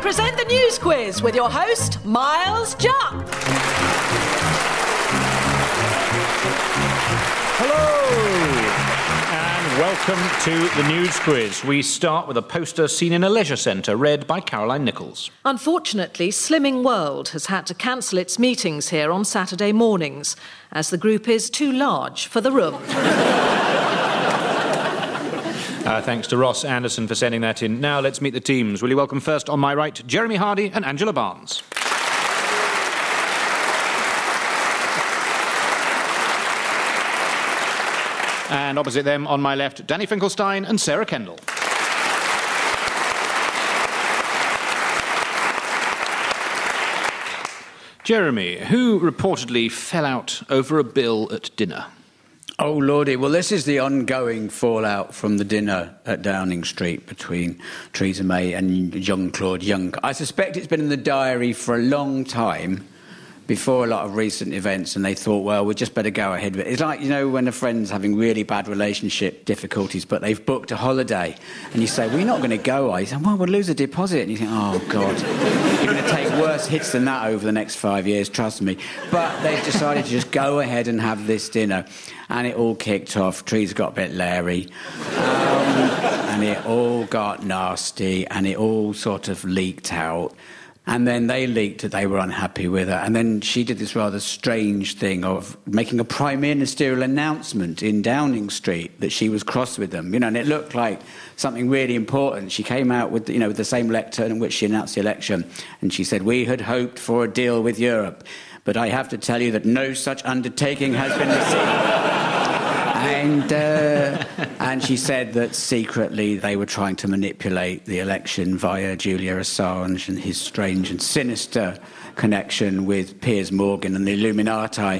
present the news quiz with your host, Miles Jupp. Hello, and welcome to the news quiz. We start with a poster seen in a leisure centre, read by Caroline Nichols. Unfortunately, Slimming World has had to cancel its meetings here on Saturday mornings, as the group is too large for the room. Thanks to Ross Anderson for sending that in. Now let's meet the teams. Will you welcome first on my right, Jeremy Hardy and Angela Barnes. And opposite them, on my left, Danny Finkelstein and Sarah Kendall. Jeremy, who reportedly fell out over a bill at dinner? Oh, Lordy. Well, this is the ongoing fallout from the dinner at Downing Street between Theresa May and Jean-Claude Juncker. I suspect it's been in the diary for a long time, before a lot of recent events, and they thought, well, we'd just better go ahead with it. It's like, you know, when a friend's having really bad relationship difficulties, but they've booked a holiday, and you say, well, you're not going to go, are you? Say, well, we'll lose a deposit. And you think, oh, God, you're going to take worse hits than that over the next 5 years, trust me. But they've decided to just go ahead and have this dinner, and it all kicked off. Theresa got a bit leery, and it all got nasty, and it all sort of leaked out. And then they leaked that they were unhappy with her. And then she did this rather strange thing of making a prime ministerial announcement in Downing Street that she was cross with them. You know, and it looked like something really important. She came out with, you know, with the same lectern in which she announced the election. And she said, we had hoped for a deal with Europe, but I have to tell you that no such undertaking has been received. And she said that secretly they were trying to manipulate the election via Julian Assange and his strange and sinister connection with Piers Morgan and the Illuminati,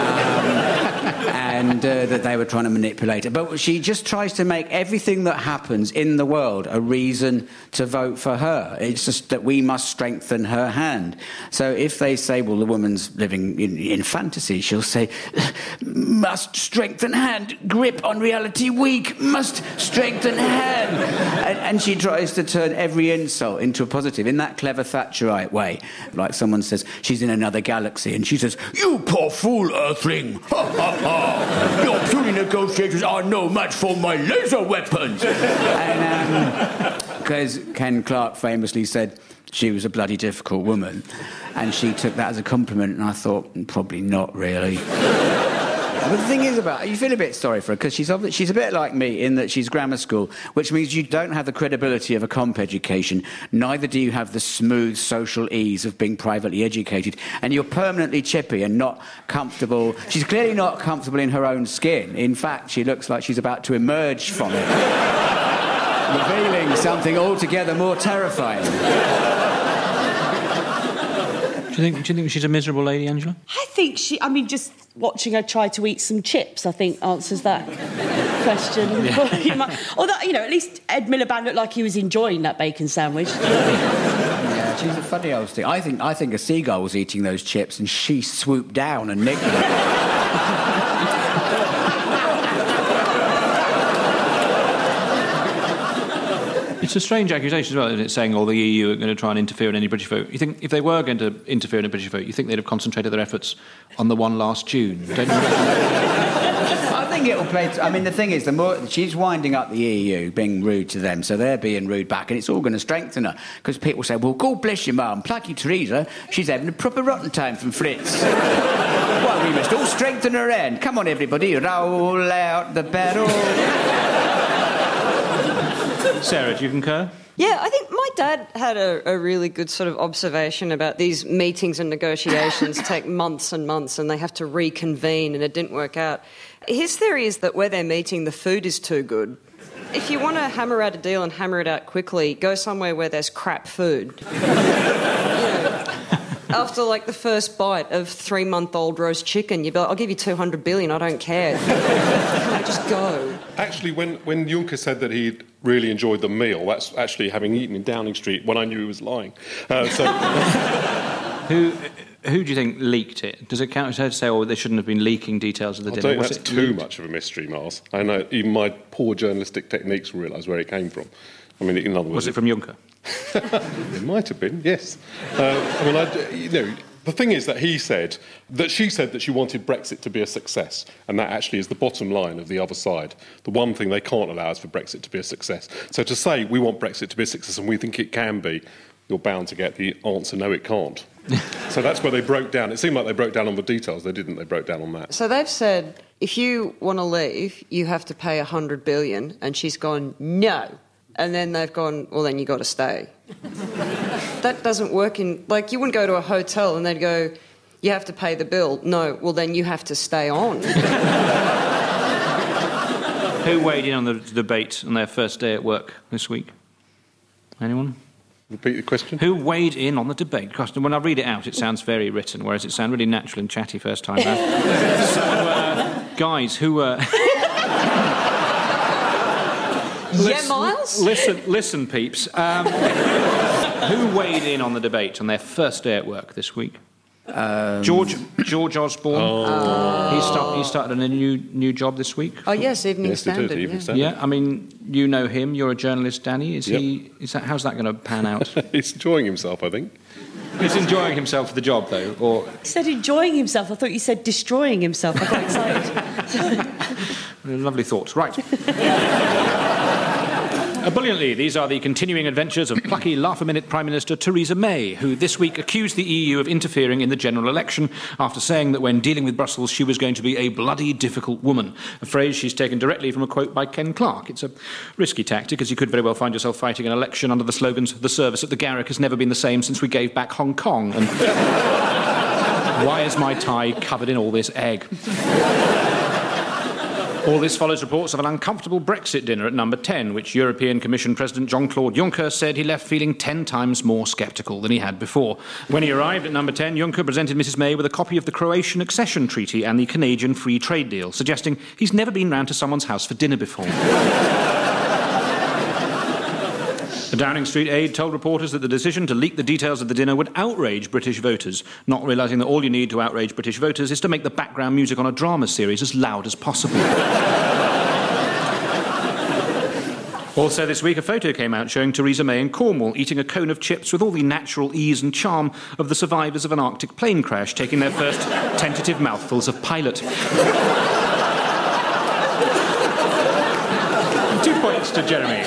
and that they were trying to manipulate it. But she just tries to make everything that happens in the world a reason to vote for her. It's just that we must strengthen her hand. So if they say, well, the woman's living in fantasy, she'll say, must strengthen hand, grip on reality weak, must strengthen hand. And she tries to turn every insult into a positive in that clever Thatcherite way. Like someone says, she's in another galaxy, and she says, you poor fool, Earthling! Ha, ha, ha! Your puny negotiators are no match for my laser weapons! And, because Ken Clark famously said she was a bloody difficult woman, and she took that as a compliment, and I thought, probably not really. But the thing is you feel a bit sorry for her, because she's a bit like me in that she's grammar school, which means you don't have the credibility of a comp education, neither do you have the smooth social ease of being privately educated, and you're permanently chippy and not comfortable. She's clearly not comfortable in her own skin. In fact, she looks like she's about to emerge from it, revealing something altogether more terrifying. Do you think she's a miserable lady, Angela? I think just watching her try to eat some chips, I think, answers that question. Yeah. Although, you know, at least Ed Miliband looked like he was enjoying that bacon sandwich. Yeah, she's a funny old thing. I think a seagull was eating those chips and she swooped down and nicked them. It's a strange accusation as well, isn't it, saying, the EU are going to try and interfere in any British vote. You think if they were going to interfere in a British vote, you think they'd have concentrated their efforts on the one last June, don't you? I think it'll play... the thing is, the more she's winding up the EU, being rude to them, so they're being rude back, and it's all going to strengthen her, because people say, well, God bless your mum, plucky Theresa, she's having a proper rotten time from Fritz. Well, we must all strengthen her end. Come on, everybody, roll out the barrel. Sarah, do you concur? Yeah, I think my dad had a really good sort of observation about these meetings and negotiations take months and months and they have to reconvene and it didn't work out. His theory is that where they're meeting, the food is too good. If you want to hammer out a deal and hammer it out quickly, go somewhere where there's crap food. After, the first bite of 3-month-old roast chicken, you'd be like, I'll give you 200 billion, I don't care. Can I just go? Actually, when Juncker said that he'd really enjoyed the meal, that's actually having eaten in Downing Street when I knew he was lying. Who do you think leaked it? Does it count to say, they shouldn't have been leaking details of the dinner? I don't think that's too much of a mystery, Miles. I know even my poor journalistic techniques will realise where it came from. In other words... Was it from Juncker? It might have been, yes. The thing is that she said that she wanted Brexit to be a success, and that actually is the bottom line of the other side. The one thing they can't allow is for Brexit to be a success. So to say we want Brexit to be a success and we think it can be, you're bound to get the answer, no, it can't. So that's where they broke down. It seemed like they broke down on the details. They didn't. They broke down on that. So they've said, if you want to leave, you have to pay $100 billion, and she's gone, no. And then they've gone, well, then you got to stay. That doesn't work you wouldn't go to a hotel and they'd go, you have to pay the bill. No, well, then you have to stay on. Who weighed in on the debate on their first day at work this week? Anyone? Repeat the question. Who weighed in on the debate? When I read it out, it sounds very written, whereas it sounded really natural and chatty first time round. So, guys, who... Miles? Listen, peeps. Who weighed in on the debate on their first day at work this week? George Osborne. Oh. He started a new job this week. Oh yes, Evening Standard. Yeah, I mean, you know him. You're a journalist, Danny. How's that going to pan out? He's enjoying himself, I think. He's enjoying himself for the job, though. Or he said enjoying himself. I thought you said destroying himself. I got excited. Lovely thoughts. Right. Brilliantly, these are the continuing adventures of plucky laugh-a-minute Prime Minister Theresa May, who this week accused the EU of interfering in the general election after saying that when dealing with Brussels she was going to be a bloody difficult woman, a phrase she's taken directly from a quote by Ken Clarke. It's a risky tactic, as you could very well find yourself fighting an election under the slogans, "The service at the Garrick has never been the same since we gave back Hong Kong," and "Why is my tie covered in all this egg?" All this follows reports of an uncomfortable Brexit dinner at Number 10, which European Commission President Jean-Claude Juncker said he left feeling 10 times more sceptical than he had before. When he arrived at Number 10, Juncker presented Mrs May with a copy of the Croatian Accession Treaty and the Canadian Free Trade Deal, suggesting he's never been round to someone's house for dinner before. A Downing Street aide told reporters that the decision to leak the details of the dinner would outrage British voters, not realising that all you need to outrage British voters is to make the background music on a drama series as loud as possible. Also this week, a photo came out showing Theresa May in Cornwall eating a cone of chips with all the natural ease and charm of the survivors of an Arctic plane crash taking their first tentative mouthfuls of pilot. 2 points to Jeremy.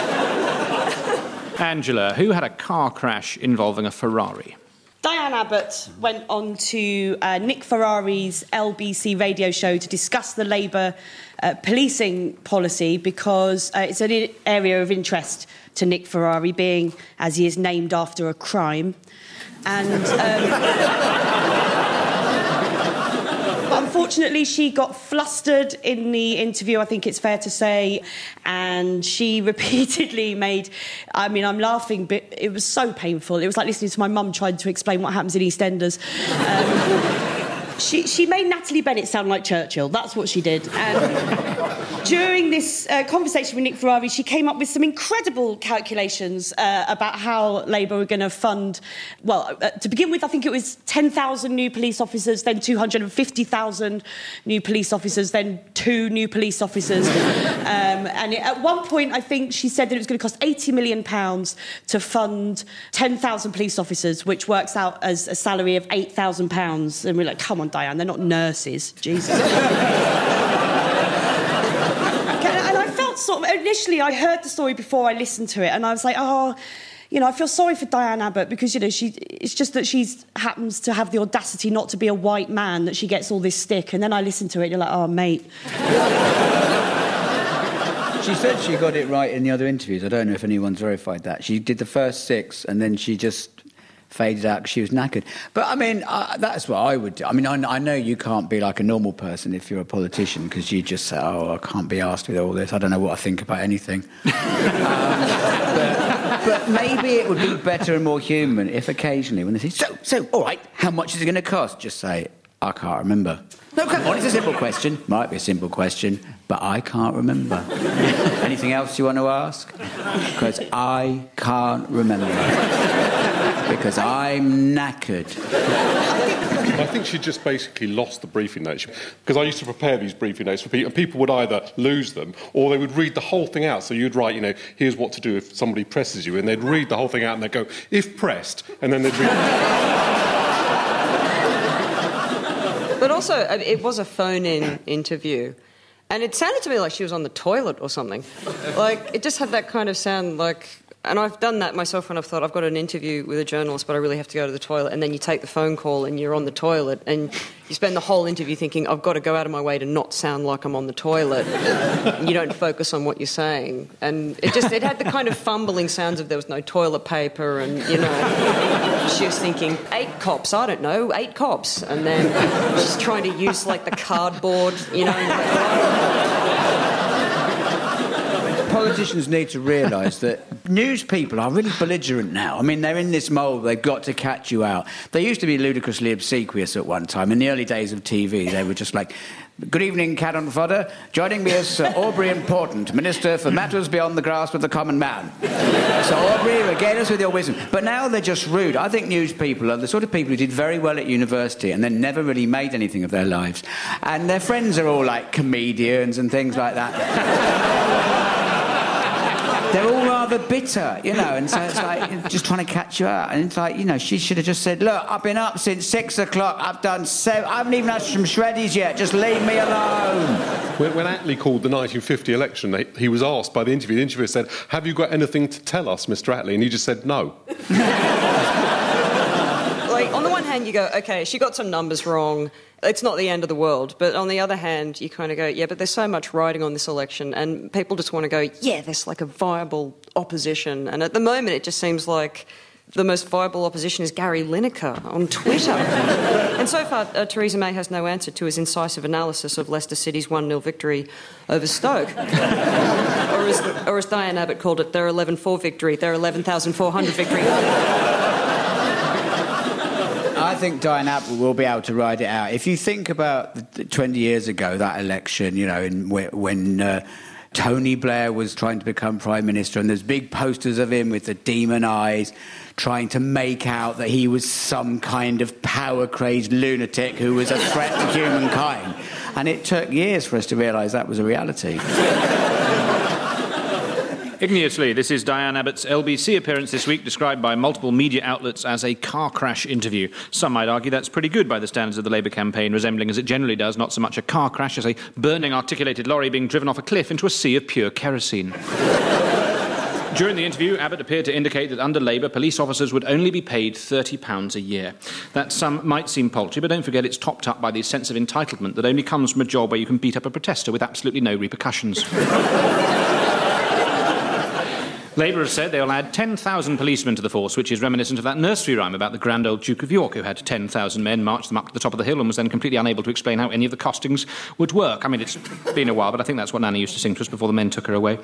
Angela, who had a car crash involving a Ferrari? Diane Abbott went on to Nick Ferrari's LBC radio show to discuss the Labour policing policy because it's an area of interest to Nick Ferrari, being as he is named after a crime. And unfortunately, she got flustered in the interview, I think it's fair to say, and she repeatedly made... I mean, I'm laughing, but it was so painful. It was like listening to my mum trying to explain what happens in EastEnders. She made Natalie Bennett sound like Churchill. That's what she did. And during this conversation with Nick Ferrari, she came up with some incredible calculations about how Labour were going to fund... Well, to begin with, I think it was 10,000 new police officers, then 250,000 new police officers, then 2 new police officers. At one point, I think she said that it was going to cost £80 million to fund 10,000 police officers, which works out as a salary of £8,000. And we're like, come on, Diane, they're not nurses. Jesus. And I felt sort of... Initially, I heard the story before I listened to it, and I was like, oh... You know, I feel sorry for Diane Abbott because, you know, it's just that she happens to have the audacity not to be a white man that she gets all this stick. And then I listen to it and you're like, oh, mate. She said she got it right in the other interviews. I don't know if anyone's verified that. She did the first 6 and then she just faded out because she was knackered. But, I mean, that's what I would do. I mean, I know you can't be like a normal person if you're a politician because you just say, oh, I can't be asked with all this. I don't know what I think about anything. But maybe it would be better and more human if occasionally when they say, so, all right, how much is it going to cost? Just say, I can't remember. No, come on, it's a simple question. Might be a simple question, but I can't remember. Anything else you want to ask? Because I can't remember. because I'm knackered. I think she just basically lost the briefing notes. Because I used to prepare these briefing notes for people, and people would either lose them or they would read the whole thing out. So you'd write, here's what to do if somebody presses you, and they'd read the whole thing out and they'd go, if pressed, and then they'd read... But also, it was a phone-in interview. And it sounded to me like she was on the toilet or something. Like, it just had that kind of sound like... And I've done that myself when I've thought I've got an interview with a journalist, but I really have to go to the toilet. And then you take the phone call and you're on the toilet and you spend the whole interview thinking, I've got to go out of my way to not sound like I'm on the toilet. And you don't focus on what you're saying. And it had the kind of fumbling sounds of there was no toilet paper and, she was thinking, 8 cops, I don't know, 8 cops. And then she's trying to use, like, the cardboard, Politicians need to realise that news people are really belligerent now. I mean, they're in this mould, they've got to catch you out. They used to be ludicrously obsequious at one time. In the early days of TV, they were just like, good evening, Cat on Fodder. Joining me is Sir Aubrey Important, Minister for Matters Beyond the Grasp of the Common Man. Sir Aubrey, regale us with your wisdom. But now they're just rude. I think news people are the sort of people who did very well at university and then never really made anything of their lives. And their friends are all like comedians and things like that. They're all rather bitter, and so it's like just trying to catch you out. And it's like, she should have just said, look, I've been up since 6 o'clock, I've done 7, I haven't even had some shreddies yet, just leave me alone. When Attlee called the 1950 election, he was asked by the interviewer. The interviewer said, have you got anything to tell us, Mr. Attlee? And he just said no. Like, on the one hand, you go, OK, she got some numbers wrong. It's not the end of the world. But on the other hand, you kind of go, yeah, but there's so much riding on this election and people just want to go, yeah, there's like a viable opposition. And at the moment, it just seems like the most viable opposition is Gary Lineker on Twitter. And so far, Theresa May has no answer to his incisive analysis of Leicester City's 1-0 victory over Stoke. or as Diane Abbott called it, their 11-4 victory, their 11,400 victory. I think Diane Abbott will be able to ride it out. If you think about 20 years ago, that election, when Tony Blair was trying to become Prime Minister and there's big posters of him with the demon eyes trying to make out that he was some kind of power-crazed lunatic who was a threat to humankind. And it took years for us to realise that was a reality. Igneously, this is Diane Abbott's LBC appearance this week, described by multiple media outlets as a car crash interview. Some might argue that's pretty good by the standards of the Labour campaign, resembling, as it generally does, not so much a car crash as a burning articulated lorry being driven off a cliff into a sea of pure kerosene. During the interview, Abbott appeared to indicate that under Labour, police officers would only be paid £30 a year. That sum might seem paltry, but don't forget it's topped up by the sense of entitlement that only comes from a job where you can beat up a protester with absolutely no repercussions. Labour has said they'll add 10,000 policemen to the force, which is reminiscent of that nursery rhyme about the grand old Duke of York who had 10,000 men march them up to the top of the hill and was then completely unable to explain how any of the costings would work. I mean, it's been a while, but I think that's what Nanny used to sing to us before the men took her away.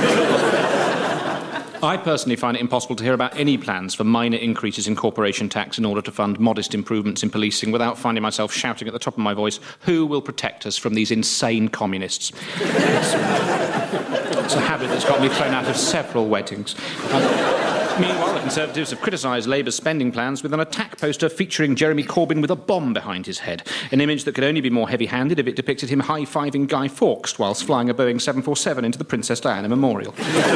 I personally find it impossible to hear about any plans for minor increases in corporation tax in order to fund modest improvements in policing without finding myself shouting at the top of my voice, who will protect us from these insane communists? It's a habit that's got me thrown out of several weddings. Meanwhile, the Conservatives have criticised Labour's spending plans with an attack poster featuring Jeremy Corbyn with a bomb behind his head, an image that could only be more heavy-handed if it depicted him high-fiving Guy Fawkes whilst flying a Boeing 747 into the Princess Diana Memorial.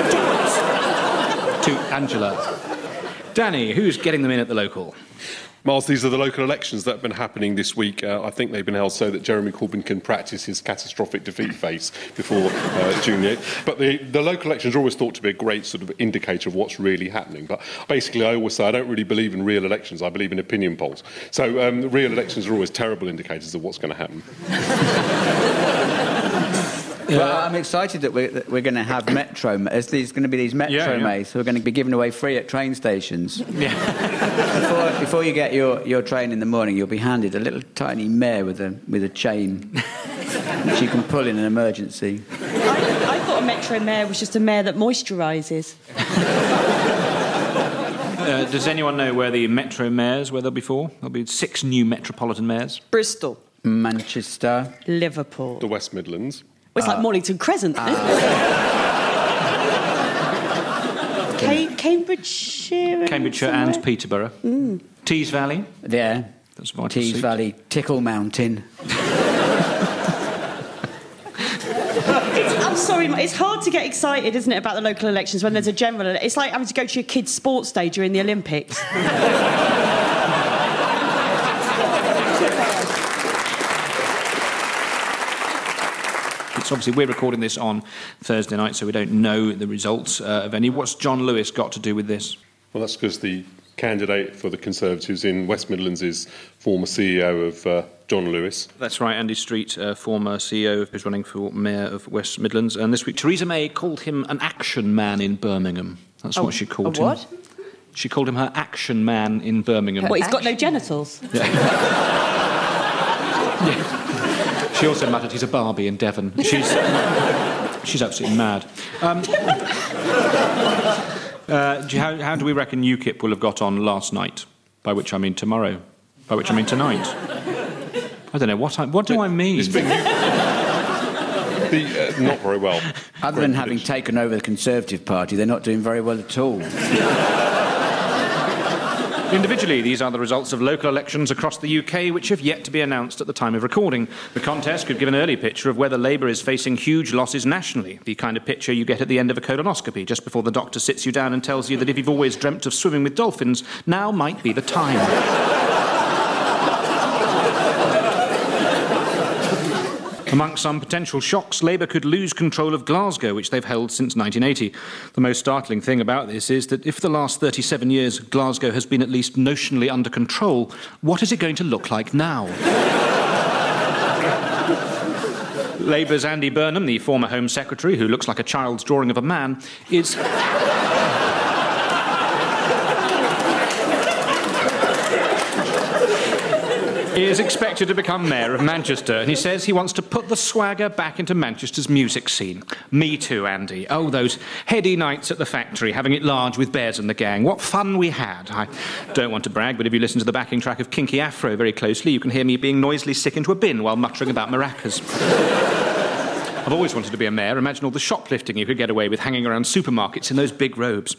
To Angela. Danny, who's getting them in at the local? Miles, these are the local elections that have been happening this week. I think they've been held so that Jeremy Corbyn can practice his catastrophic defeat face before June the 8th. But the local elections are always thought to be a great sort of indicator of what's really happening. But basically, I always say I don't really believe in real elections. I believe in opinion polls. So real elections are always terrible indicators of what's going to happen. Well, I'm excited that we're going to have Metro. There's going to be these Metro Mays who are going to be given away free at train stations. Yeah. Before you get your train in the morning, you'll be handed a little tiny mare with a chain, which you can pull in an emergency. I thought a Metro mare was just a mare that moisturises. Does anyone know where the Metro mayors, where they'll be for? There'll be 6 new metropolitan mayors. Bristol. Manchester. Liverpool. The West Midlands. Well, it's like Mornington Crescent, isn't it? Cambridgeshire. Cambridgeshire and Peterborough. Tees Valley. Yeah. That's Vital Tees Seat. Valley, Tickle Mountain. I'm sorry, it's hard to get excited, isn't it, about the local elections when there's a general... It's like having to go to your kid's sports day during the Olympics. It's obviously, we're recording this on Thursday night, so we don't know the results of any. What's John Lewis got to do with this? Well, that's because the candidate for the Conservatives in West Midlands is former CEO of John Lewis. That's right, Andy Street, former CEO, who's running for Mayor of West Midlands. And this week, Theresa May called him an action man in Birmingham. That's what she called him. What? She called him her action man in Birmingham. What, he's got no genitals? She also muttered he's a Barbie in Devon. She's absolutely mad. How do we reckon UKIP will have got on last night? By which I mean tomorrow. By which I mean tonight. I don't know, what do I mean? Not very well. Other than having taken over the Conservative Party, they're not doing very well at all. Individually, these are the results of local elections across the UK, which have yet to be announced at the time of recording. The contest could give an early picture of whether Labour is facing huge losses nationally, the kind of picture you get at the end of a colonoscopy, just before the doctor sits you down and tells you that if you've always dreamt of swimming with dolphins, now might be the time. Amongst some potential shocks, Labour could lose control of Glasgow, which they've held since 1980. The most startling thing about this is that if for the last 37 years Glasgow has been at least notionally under control, what is it going to look like now? Labour's Andy Burnham, the former Home Secretary, who looks like a child's drawing of a man, is expected to become Mayor of Manchester, and he says he wants to put the swagger back into Manchester's music scene. Me too, Andy. Oh, those heady nights at the factory, having it large with Bears and the gang. What fun we had. I don't want to brag, but if you listen to the backing track of Kinky Afro very closely, you can hear me being noisily sick into a bin while muttering about maracas. I've always wanted to be a mayor. Imagine all the shoplifting you could get away with hanging around supermarkets in those big robes.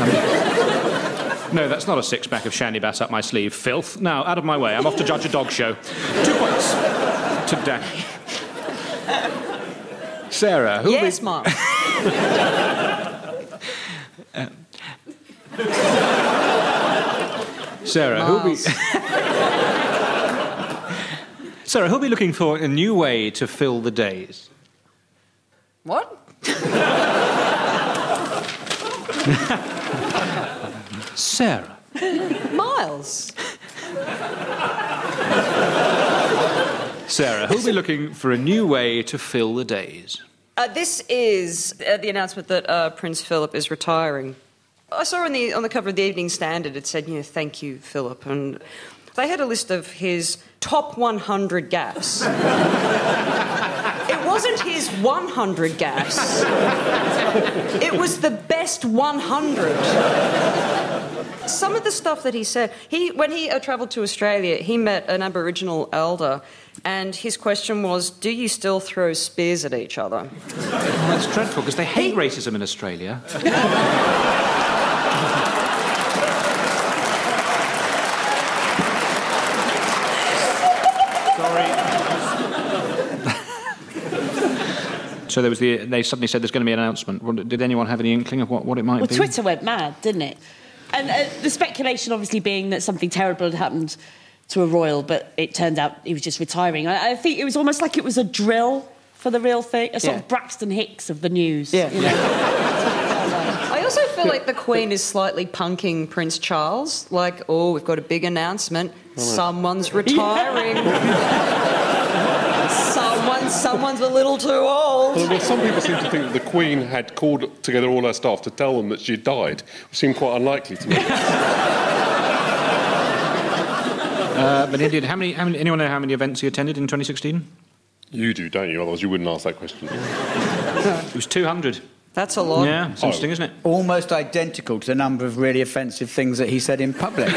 No, that's not a six-pack of shandy bass up my sleeve. Filth. Now, out of my way. I'm off to judge a dog show. 2 points to Danny. Sarah, who... Yes, Mark. Sarah, who'll be... Sarah, who'll be looking for a new way to fill the days? What? Sarah. Miles. Sarah, who'll be looking for a new way to fill the days? This is the announcement that Prince Philip is retiring. I saw on the cover of the Evening Standard it said, thank you, Philip, and they had a list of his top 100 gaffes. It wasn't his 100 gaffes. It was the best 100. Some of the stuff that he said... When he travelled to Australia, he met an Aboriginal elder, and his question was, do you still throw spears at each other? Oh, that's dreadful, because they hate racism in Australia. So they suddenly said there's going to be an announcement. Did anyone have any inkling of what it might be? Well, Twitter went mad, didn't it? And the speculation obviously being that something terrible had happened to a royal, but it turned out he was just retiring. I think it was almost like it was a drill for the real thing, a sort of Braxton Hicks of the news. Yeah. I also feel like the Queen is slightly punking Prince Charles. Like, oh, we've got a big announcement. Someone's retiring. Someone's a little too old. Well, some people seem to think that the Queen had called together all her staff to tell them that she died, which seemed quite unlikely to me. But indeed, anyone know how many events he attended in 2016? You do, don't you? Otherwise you wouldn't ask that question. It was 200. That's a lot. Yeah, it's interesting, isn't it? Almost identical to the number of really offensive things that he said in public.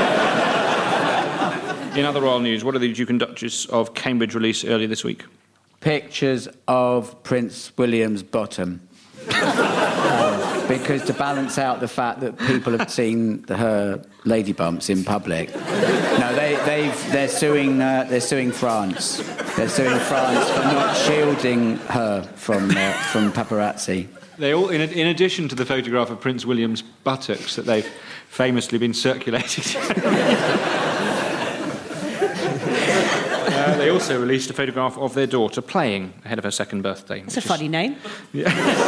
In other royal news, what did the Duke and Duchess of Cambridge release earlier this week? Pictures of Prince William's bottom. because to balance out the fact that people have seen her lady bumps in public. No, they're suing France. They're suing France for not shielding her from paparazzi. They all, in addition to the photograph of Prince William's buttocks that they've famously been circulating. They also released a photograph of their daughter playing ahead of her second birthday. That's a funny name. Yeah.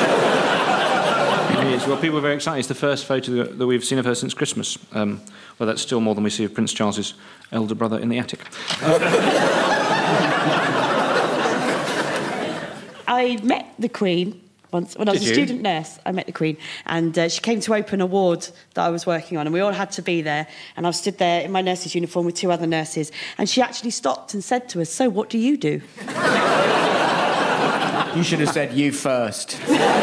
It is. Well, people are very excited. It's the first photo that we've seen of her since Christmas. Well, that's still more than we see of Prince Charles's elder brother in the attic. I met the Queen once when I was a student nurse. I met the Queen, and she came to open a ward that I was working on, and we all had to be there. And I was stood there in my nurse's uniform with two other nurses, and she actually stopped and said to us, "So, what do you do?" You should have said you first.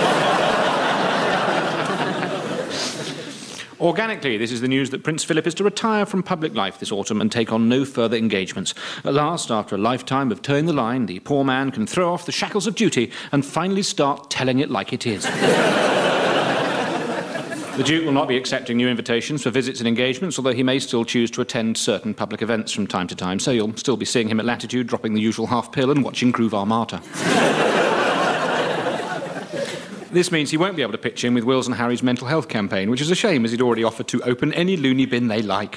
Organically, this is the news that Prince Philip is to retire from public life this autumn and take on no further engagements. At last, after a lifetime of towing the line, the poor man can throw off the shackles of duty and finally start telling it like it is. The Duke will not be accepting new invitations for visits and engagements, although he may still choose to attend certain public events from time to time, so you'll still be seeing him at Latitude, dropping the usual half-pill and watching Groove Armata. This means he won't be able to pitch in with Will's and Harry's mental health campaign, which is a shame, as he'd already offered to open any loony bin they like.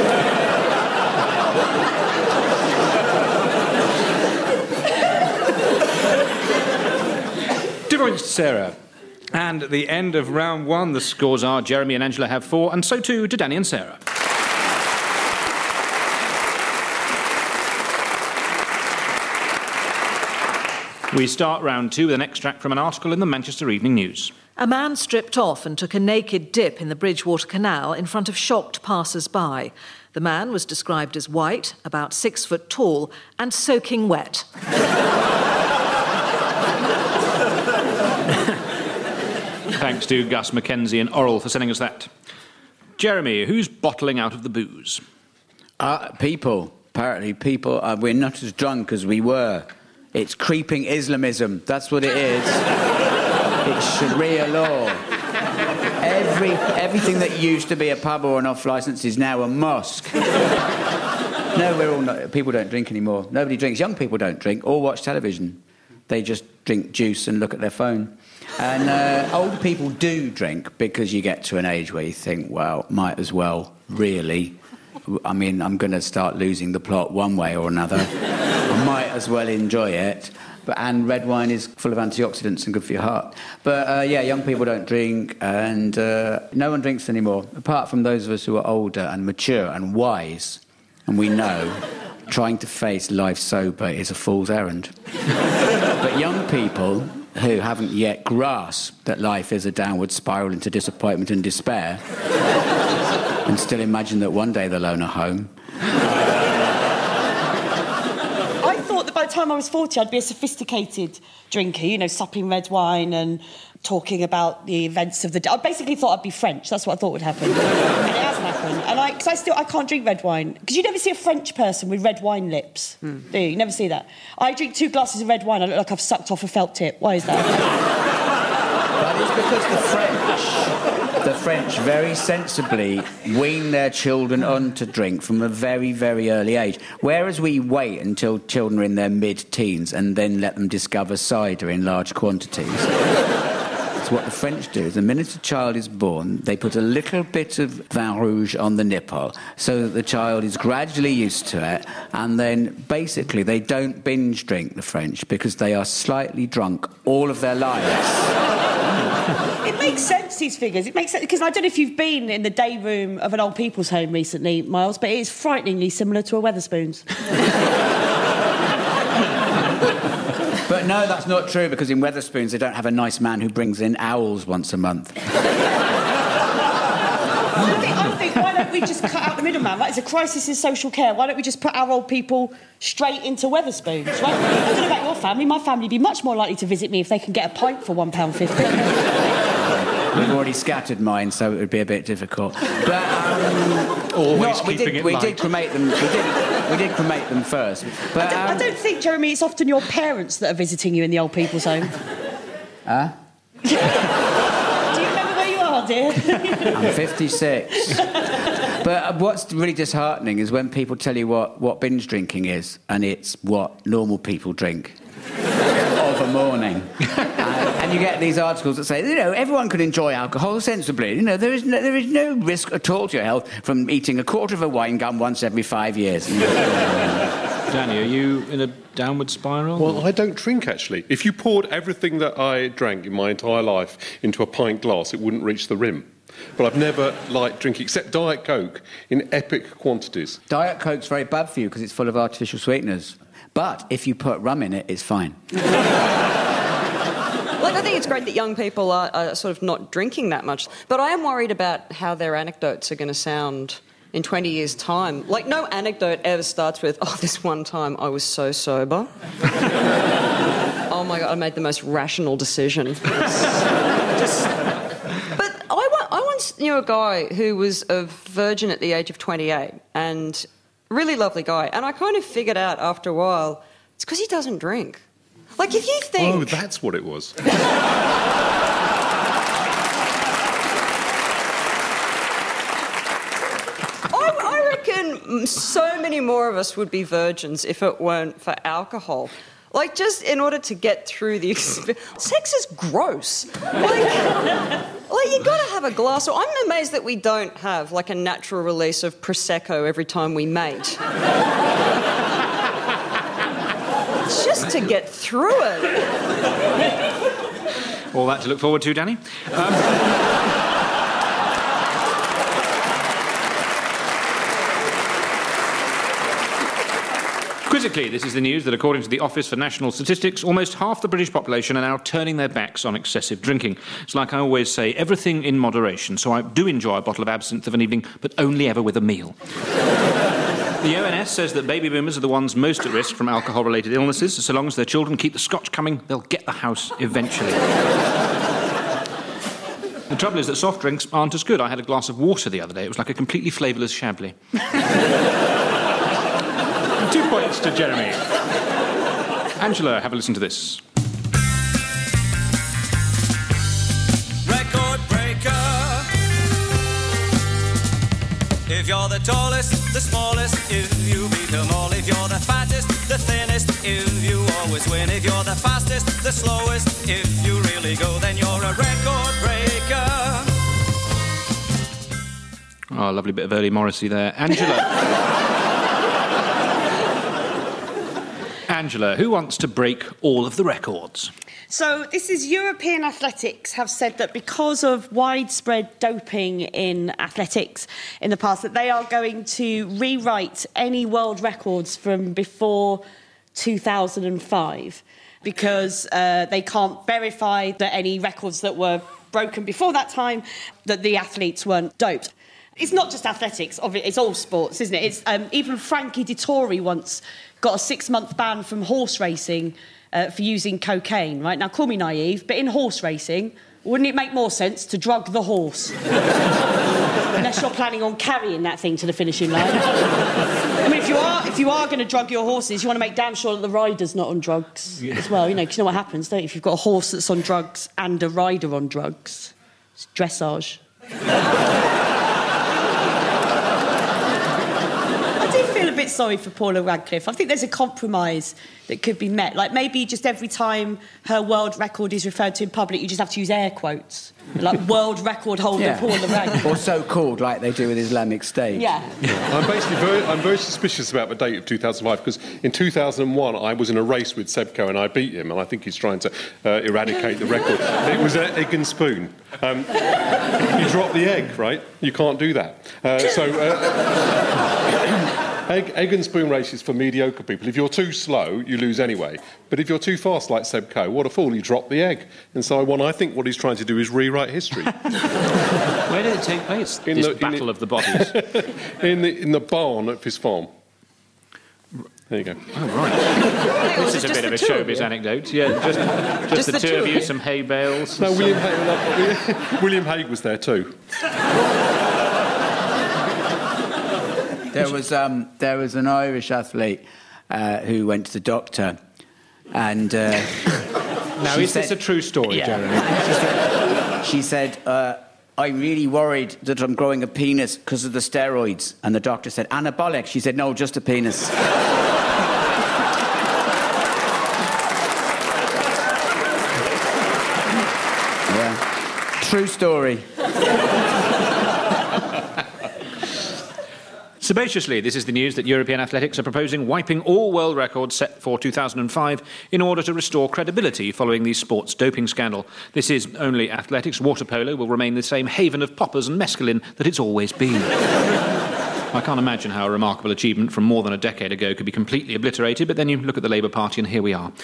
Difference to Sarah. And at the end of round one, the scores are Jeremy and Angela have 4, and so too do Danny and Sarah. We start round 2 with an extract from an article in the Manchester Evening News. A man stripped off and took a naked dip in the Bridgewater Canal in front of shocked passers-by. The man was described as white, about 6 foot tall, and soaking wet. Thanks to Gus Mackenzie and Oral for sending us that. Jeremy, who's bottling out of the booze? People. Apparently, people. We're not as drunk as we were. It's creeping Islamism. That's what it is. It's Sharia law. Everything that used to be a pub or an off-licence is now a mosque. No, we're all not. People don't drink anymore. Nobody drinks. Young people don't drink or watch television. They just drink juice and look at their phone. And old people do drink because you get to an age where you think, well, might as well, really. I mean, I'm going to start losing the plot one way or another. I might as well enjoy it. And red wine is full of antioxidants and good for your heart. But, yeah, young people don't drink, and no one drinks anymore, apart from those of us who are older and mature and wise. And we know trying to face life sober is a fool's errand. But young people who haven't yet grasped that life is a downward spiral into disappointment and despair and still imagine that one day they'll own a home. I thought that by the time I was 40, I'd be a sophisticated drinker, you know, supping red wine and talking about the events of the day. I basically thought I'd be French. That's what I thought would happen. And it hasn't happened. And I can't drink red wine. Because you never see a French person with red wine lips, do you? You never see that. I drink 2 glasses of red wine, I look like I've sucked off a felt tip. Why is that? That is because the French very sensibly wean their children on to drink from a very, very early age, whereas we wait until children are in their mid-teens and then let them discover cider in large quantities. That's what the French do. The minute a child is born, they put a little bit of vin rouge on the nipple so that the child is gradually used to it, and then basically they don't binge drink, the French, because they are slightly drunk all of their lives. It makes sense, these figures. It makes sense, because I don't know if you've been in the day room of an old people's home recently, Miles, but it is frighteningly similar to a Wetherspoons. But no, that's not true, because in Wetherspoons they don't have a nice man who brings in owls once a month. I think, why don't we just cut out the middleman? That is a crisis in social care. Why don't we just put our old people straight into Wetherspoons, right? I don't know about your family. My family would be much more likely to visit me if they can get a pint for £1.50. We've already scattered mine, so it would be a bit difficult. But we did cremate them. We did cremate them first. But I don't think, Jeremy, it's often your parents that are visiting you in the old people's home. Huh? Do you remember where are, dear. I'm 56. But what's really disheartening is when people tell you what binge drinking is, and it's what normal people drink of a morning. And you get these articles that say, everyone can enjoy alcohol sensibly. There is no risk at all to your health from eating a quarter of a wine gum once every 5 years. Danny, are you in a downward spiral? Well, I don't drink, actually. If you poured everything that I drank in my entire life into a pint glass, it wouldn't reach the rim. But I've never liked drinking, except Diet Coke, in epic quantities. Diet Coke's very bad for you because it's full of artificial sweeteners. But if you put rum in it, it's fine. I think it's great that young people are sort of not drinking that much. But I am worried about how their anecdotes are going to sound in 20 years' time. No anecdote ever starts with, this one time I was so sober. Oh, my God, I made the most rational decision. But I once knew a guy who was a virgin at the age of 28 and really lovely guy. And I kind of figured out after a while, it's because he doesn't drink. If you think... Oh, that's what it was. I reckon so many more of us would be virgins if it weren't for alcohol. Just in order to get through the experience. Sex is gross. You got to have a glass. So I'm amazed that we don't have, a natural release of Prosecco every time we mate. It's just to get through it. All that to look forward to, Danny. Quizzically, this is the news that, according to the Office for National Statistics, almost half the British population are now turning their backs on excessive drinking. It's like I always say, everything in moderation, so I do enjoy a bottle of absinthe of an evening, but only ever with a meal. The ONS says that baby boomers are the ones most at risk from alcohol-related illnesses. So long as their children keep the scotch coming, they'll get the house eventually. The trouble is that soft drinks aren't as good. I had a glass of water the other day. It was like a completely flavourless Chablis. 2 points to Jeremy. Angela, have a listen to this. Record breaker. If you're the tallest, the smallest, if you beat them all. If you're the fattest, the thinnest, if you always win. If you're the fastest, the slowest, if you really go, then you're a record breaker. Oh, lovely bit of early Morrissey there. Angela, who wants to break all of the records? So this is European athletics have said that because of widespread doping in athletics in the past, that they are going to rewrite any world records from before 2005 because they can't verify that any records that were broken before that time, that the athletes weren't doped. It's not just athletics, it's all sports, isn't it? It's even Frankie Dettori once got a 6-month ban from horse racing for using cocaine, right? Now, call me naive, but in horse racing, wouldn't it make more sense to drug the horse? Unless you're planning on carrying that thing to the finishing line. I mean, if you are going to drug your horses, you want to make damn sure that the rider's not on drugs as well, because you know what happens, don't you? If you've got a horse that's on drugs and a rider on drugs, it's dressage. A bit sorry for Paula Radcliffe. I think there's a compromise that could be met. Maybe just every time her world record is referred to in public, you just have to use air quotes. World record holder Paula Radcliffe. Or so-called, like they do with Islamic State. Yeah. I'm very suspicious about the date of 2005, because in 2001 I was in a race with Sebco and I beat him, and I think he's trying to eradicate the record. It was an egg and spoon. You drop the egg, right? You can't do that. Egg and spoon races for mediocre people. If you're too slow, you lose anyway. But if you're too fast, like Seb Coe, what a fool, you drop the egg. And so I think what he's trying to do is rewrite history. Where did it take place, this battle of the bodies? in the barn of his farm. There you go. Oh, right. This is a bit of a showbiz anecdote. Yeah, just the two of you, some hay bales. No, William Hague was there too. There was an Irish athlete who went to the doctor, and now is this a true story, Jeremy? She said, I'm really worried that I'm growing a penis because of the steroids. And the doctor said, anabolic. She said, no, just a penis. Yeah. True story. Sabaciously, this is the news that European athletics are proposing wiping all world records set for 2005 in order to restore credibility following the sports doping scandal. This is only athletics. Water polo will remain the same haven of poppers and mescaline that it's always been. I can't imagine how a remarkable achievement from more than a decade ago could be completely obliterated, but then you look at the Labour Party and here we are.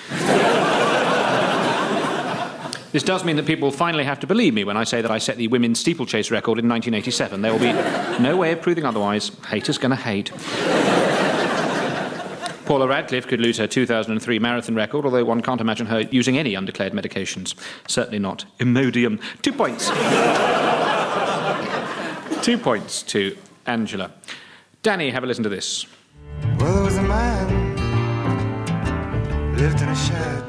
This does mean that people finally have to believe me when I say that I set the women's steeplechase record in 1987. There will be no way of proving otherwise. Haters gonna hate. Paula Radcliffe could lose her 2003 marathon record, although one can't imagine her using any undeclared medications. Certainly not Imodium. 2 points. 2 points to Angela. Danny, have a listen to this. Well, there was a man lived in a shed.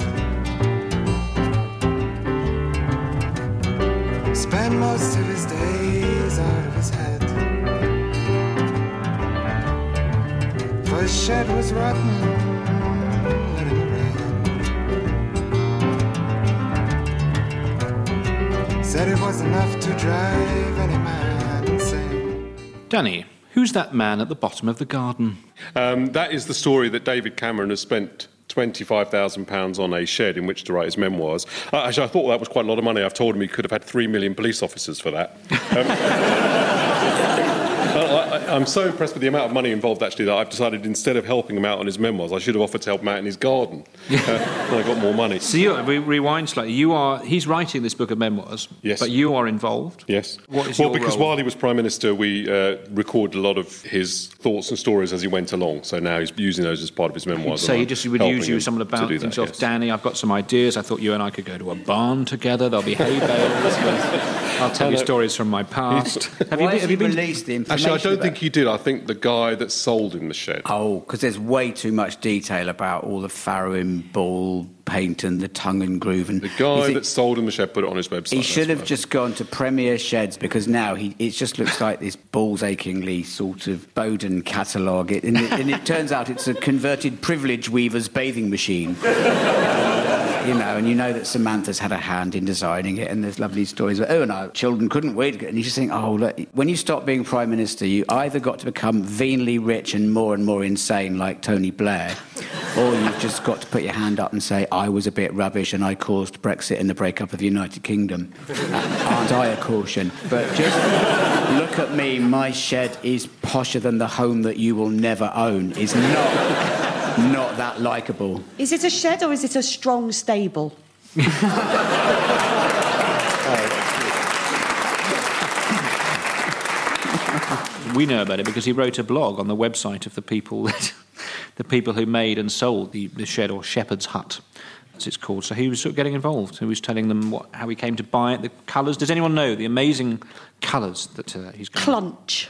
Spent most of his days out of his head. For his shed was rotten, let him rain. Said it was enough to drive any man insane. Danny, who's that man at the bottom of the garden? That is the story that David Cameron has spent £25,000 on a shed in which to write his memoirs. Actually, I thought that was quite a lot of money. I've told him he could have had 3 million police officers for that. I'm so impressed with the amount of money involved, actually, that I've decided instead of helping him out on his memoirs, I should have offered to help him out in his garden. Then I got more money. So rewind slightly. He's writing this book of memoirs, yes, but you are involved. Yes. What is your because role? While he was Prime Minister, we recorded a lot of his thoughts and stories as he went along. So now he's using those as part of his memoirs. So he would use you some about himself. Yes. Danny, I've got some ideas. I thought you and I could go to a barn together. There'll be hay bales. I'll tell you stories from my past. Have you released the information? Actually, I don't think he did. I think the guy that sold him the shed. Oh, because there's way too much detail about all the farrowing ball paint and the tongue and groove. And the guy that sold him the shed put it on his website. He should have just gone to Premier Sheds, because now it just looks like this balls-achingly sort of Bowden catalogue. And it turns out it's a converted privilege weaver's bathing machine. And you know that Samantha's had a hand in designing it, and there's lovely stories about, and our children couldn't wait. And you just think, oh, look, when you stop being Prime Minister, you either got to become venally rich and more insane like Tony Blair, or you've just got to put your hand up and say, I was a bit rubbish and I caused Brexit and the breakup of the United Kingdom. Aren't I a caution? But just look at me, my shed is posher than the home that you will never own. Is not that likeable. Is it a shed or is it a strong stable? We know about it because he wrote a blog on the website of the people who made and sold the shed, or shepherd's hut, as it's called. So he was sort of getting involved. He was telling them how he came to buy it, the colours. Does anyone know the amazing colours that he's got? Clunch.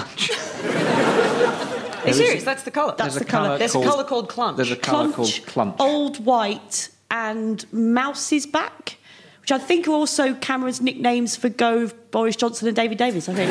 Are you serious? That's the colour? That's the colour. There's a colour called Clunch. There's a colour called Clunch. Old White and Mouse's Back, which I think are also Cameron's nicknames for Gove, Boris Johnson and David Davis, I think.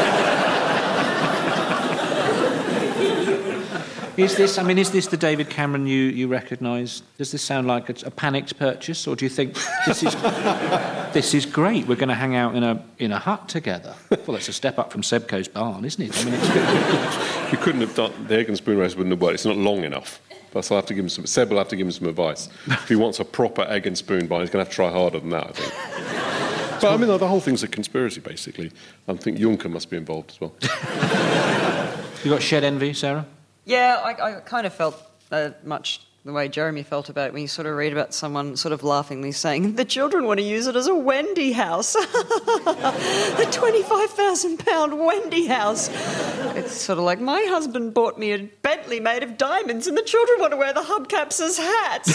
Is this the David Cameron you recognise? Does this sound like a panicked purchase, or do you think this is great? We're going to hang out in a hut together. Well, it's a step up from Sebco's barn, isn't it? I mean, you couldn't have done the egg and spoon race. Wouldn't have worked. It's not long enough. But I'll have to give him some. Seb will have to give him some advice. If he wants a proper egg and spoon barn, he's going to have to try harder than that, I think. But I mean, the whole thing's a conspiracy, basically. I think Juncker must be involved as well. You got shed envy, Sarah? Yeah, I kind of felt much the way Jeremy felt about it when you sort of read about someone sort of laughingly saying, the children want to use it as a Wendy house. A £25,000 Wendy house. It's sort of like, my husband bought me a Bentley made of diamonds and the children want to wear the hubcaps as hats.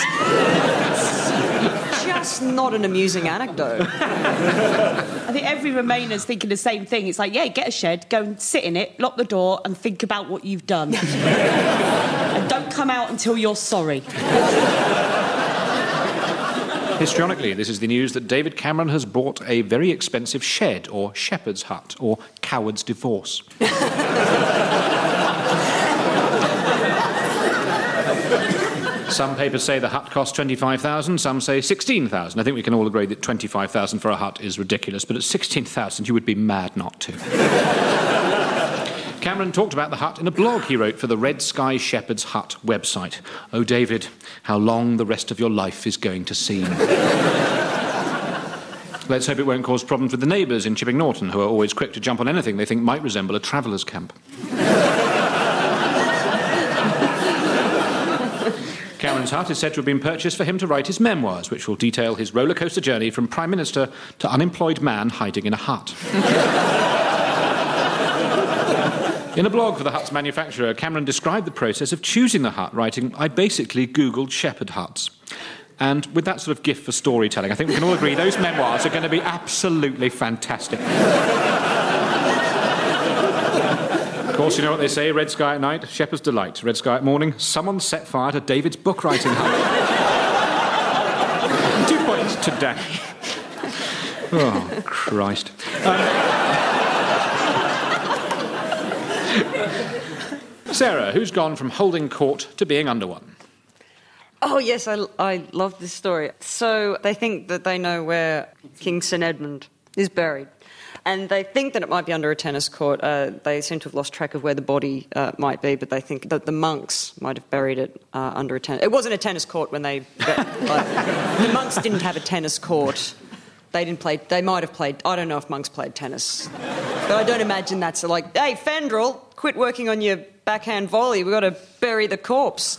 It's just not an amusing anecdote. I think every Remainer's thinking the same thing. It's like, yeah, get a shed, go and sit in it, lock the door and think about what you've done. And don't come out until you're sorry. Histrionically, this is the news that David Cameron has bought a very expensive shed, or shepherd's hut, or coward's divorce. Some papers say the hut cost $25,000, some say $16,000. I think we can all agree that $25,000 for a hut is ridiculous, but at $16,000 you would be mad not to. Cameron talked about the hut in a blog he wrote for the Red Sky Shepherd's Hut website. Oh, David, how long the rest of your life is going to seem. Let's hope it won't cause problems with the neighbours in Chipping Norton, who are always quick to jump on anything they think might resemble a traveller's camp. Cameron's hut is said to have been purchased for him to write his memoirs, which will detail his rollercoaster journey from Prime Minister to unemployed man hiding in a hut. In a blog for the hut's manufacturer, Cameron described the process of choosing the hut, writing, "I basically Googled shepherd huts." And with that sort of gift for storytelling, I think we can all agree those memoirs are going to be absolutely fantastic. Of course, you know what they say, red sky at night, shepherd's delight. Red sky at morning, someone set fire to David's book writing hut. 2 points to Dash. Oh, Christ. Sarah, who's gone from holding court to being under one? Oh, yes, I love this story. So they think that they know where King St Edmund is buried. And they think that it might be under a tennis court. They seem to have lost track of where the body might be, but they think that the monks might have buried it under a tennis... It wasn't a tennis court when they... the monks didn't have a tennis court. They didn't play... They might have played... I don't know if monks played tennis. But I don't imagine that's like, hey, Fendrel, quit working on your backhand volley. We've got to bury the corpse.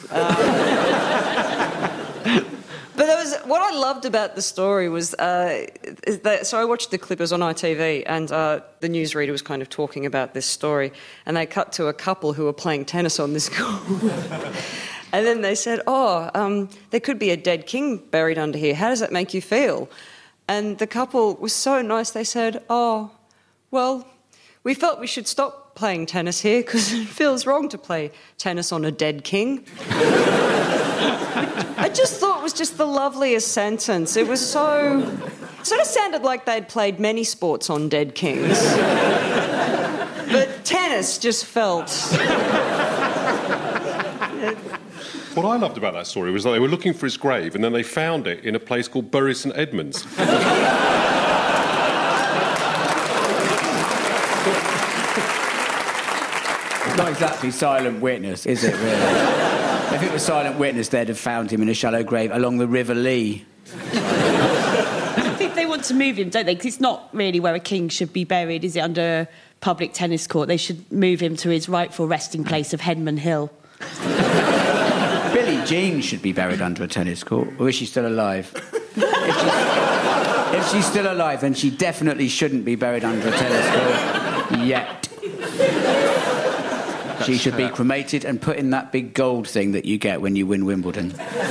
But what I loved about the story was so I watched the clip, it was on ITV, and the newsreader was kind of talking about this story, and they cut to a couple who were playing tennis on this court. And then they said, there could be a dead king buried under here. How does that make you feel? And the couple was so nice, they said, well, we felt we should stop playing tennis here because it feels wrong to play tennis on a dead king. I just thought it was just the loveliest sentence. It was so... It sort of sounded like they'd played many sports on dead kings. But tennis just felt... What I loved about that story was that they were looking for his grave and then they found it in a place called Bury St Edmunds. Not exactly Silent Witness, is it, really? If it was Silent Witness, they'd have found him in a shallow grave along the River Lee. I think they want to move him, don't they? Because it's not really where a king should be buried, is it, under a public tennis court? They should move him to his rightful resting place of Henman Hill. Billie Jean should be buried under a tennis court, or is she still alive? If she's still alive, then she definitely shouldn't be buried under a tennis court yet. She should be cremated and put in that big gold thing that you get when you win Wimbledon.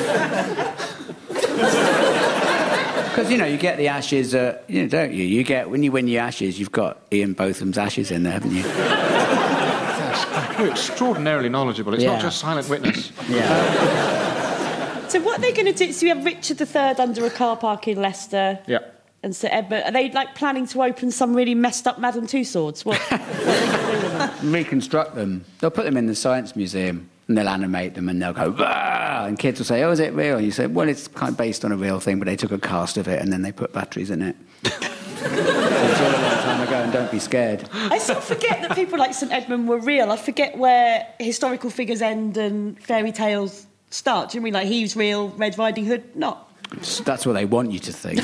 Because, you get the ashes, don't you? You get, when you win your ashes, you've got Ian Botham's ashes in there, haven't you? You're extraordinarily knowledgeable. It's not just Silent Witness. Yeah. So what are they going to do? So we have Richard III under a car park in Leicester. Yeah. And Sir Edmund. Are they, planning to open some really messed up Madame Tussauds? What are they going to do with them? Reconstruct them. They'll put them in the Science Museum and they'll animate them and they'll go, "Bah!" And kids will say, "Oh, is it real?" And you say, "Well, it's kind of based on a real thing, but they took a cast of it and then they put batteries in it." It's all a long time ago, and don't be scared. I sort of forget that people like St Edmund were real. I forget where historical figures end and fairy tales start. Do you mean like he's real, Red Riding Hood not? That's what they want you to think.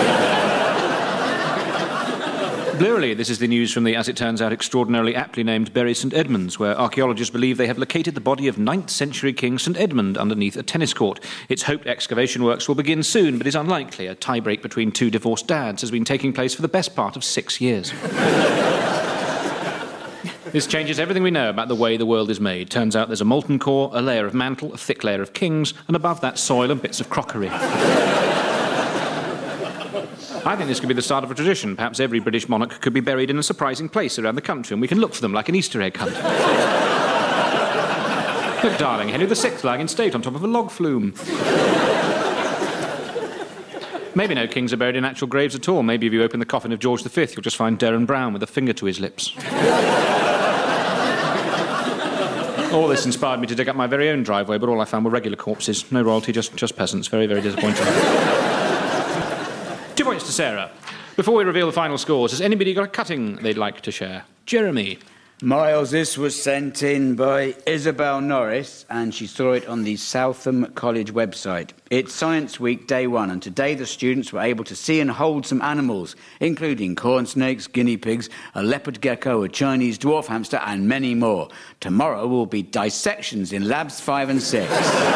Blearily, this is the news from the, as it turns out, extraordinarily aptly named Bury St Edmunds, where archaeologists believe they have located the body of 9th century King St Edmund underneath a tennis court. It's hoped excavation works will begin soon, but is unlikely. A tie-break between two divorced dads has been taking place for the best part of 6 years. This changes everything we know about the way the world is made. Turns out there's a molten core, a layer of mantle, a thick layer of kings, and above that soil and bits of crockery. I think this could be the start of a tradition. Perhaps every British monarch could be buried in a surprising place around the country, and we can look for them like an Easter egg hunt. Look, darling, Henry VI lying in state on top of a log flume. Maybe no kings are buried in actual graves at all. Maybe if you open the coffin of George V, you'll just find Derren Brown with a finger to his lips. All this inspired me to dig up my very own driveway, but all I found were regular corpses. No royalty, just peasants. Very, very disappointing. 2 points to Sarah. Before we reveal the final scores, has anybody got a cutting they'd like to share? Jeremy. Miles, this was sent in by Isabel Norris, and she saw it on the Southam College website. It's Science Week, day 1, and today the students were able to see and hold some animals, including corn snakes, guinea pigs, a leopard gecko, a Chinese dwarf hamster, and many more. Tomorrow will be dissections in Labs 5 and 6.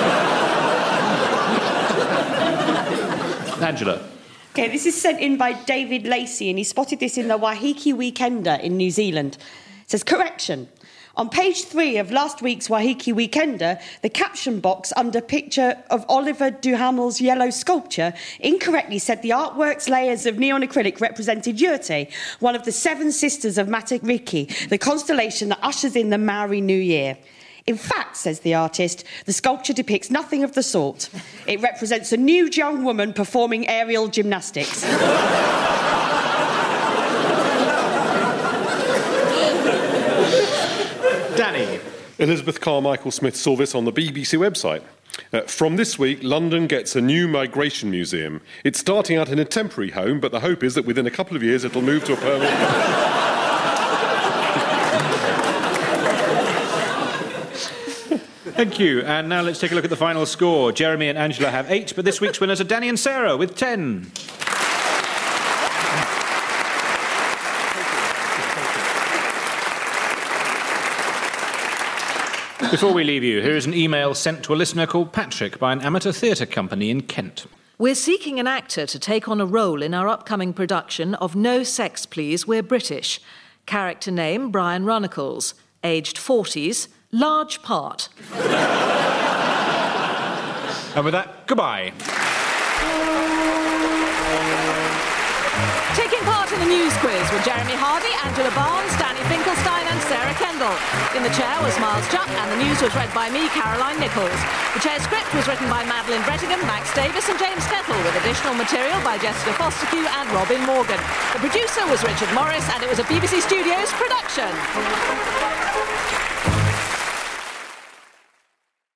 Angela. Okay, this is sent in by David Lacey, and he spotted this in the Waiheke Weekender in New Zealand. It says, correction. On page 3 of last week's Waiheke Weekender, the caption box under picture of Oliver Duhamel's yellow sculpture incorrectly said the artwork's layers of neon acrylic represented Yurte, one of the 7 sisters of Matariki, the constellation that ushers in the Maori New Year. In fact, says the artist, the sculpture depicts nothing of the sort. It represents a nude young woman performing aerial gymnastics. Danny. Elizabeth Carmichael Smith saw this on the BBC website. From this week, London gets a new migration museum. It's starting out in a temporary home, but the hope is that within a couple of years it'll move to a permanent... Thank you. And now let's take a look at the final score. Jeremy and Angela have 8, but this week's winners are Danny and Sarah with 10. Before we leave you, here is an email sent to a listener called Patrick by an amateur theatre company in Kent. We're seeking an actor to take on a role in our upcoming production of No Sex Please, We're British. Character name, Brian Runnicles. Aged 40s. Large part. And with that, goodbye. Taking part in the news quiz were Jeremy Hardy, Angela Barnes, Danny Finkelstein and Sarah Kendall. In the chair was Miles Jupp and the news was read by me, Caroline Nichols. The chair script was written by Madeline Brettingham, Max Davis and James Kettle, with additional material by Jessica Fosterkew and Robin Morgan. The producer was Richard Morris and it was a BBC Studios production.